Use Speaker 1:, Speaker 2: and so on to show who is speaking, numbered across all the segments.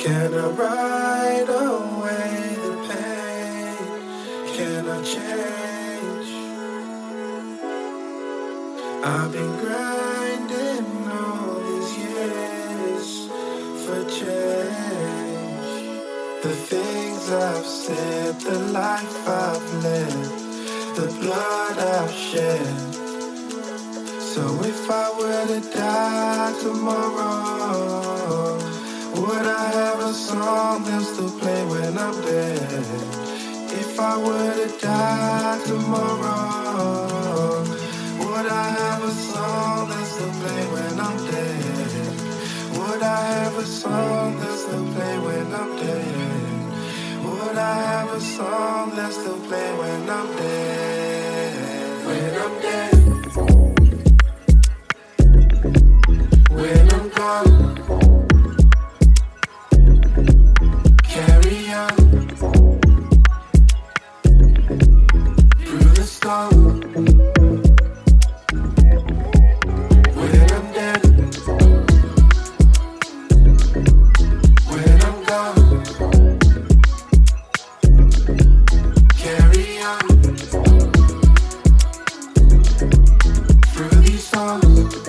Speaker 1: Can I ride away the pain? Can I change? I've been grinding all these years for change. The things I've said, the life I've lived, the blood I've shed. So if I were to die tomorrow, would I have a song that still play when I'm dead? If I were to die tomorrow, would I have a song that still play when I'm dead? Would I have a song that still play when I'm dead? Would I have a song that still play when I'm dead? When I'm dead. When I'm gone, carry on through the storm. When I'm dead, when I'm gone, carry on through these songs.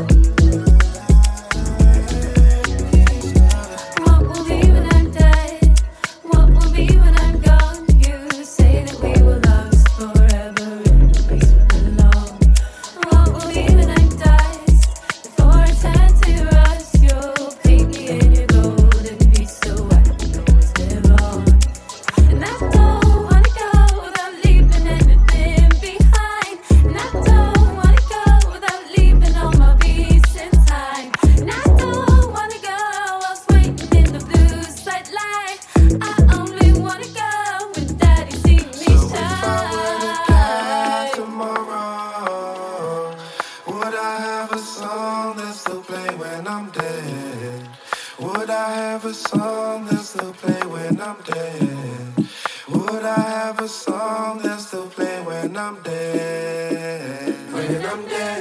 Speaker 1: Would I have a song that still play when I'm dead? Would I have a song that still play when I'm dead? When I'm dead.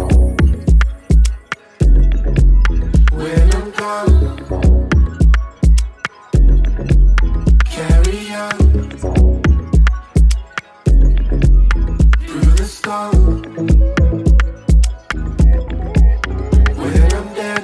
Speaker 1: When I'm gone. Carry on through the storm. When I'm dead.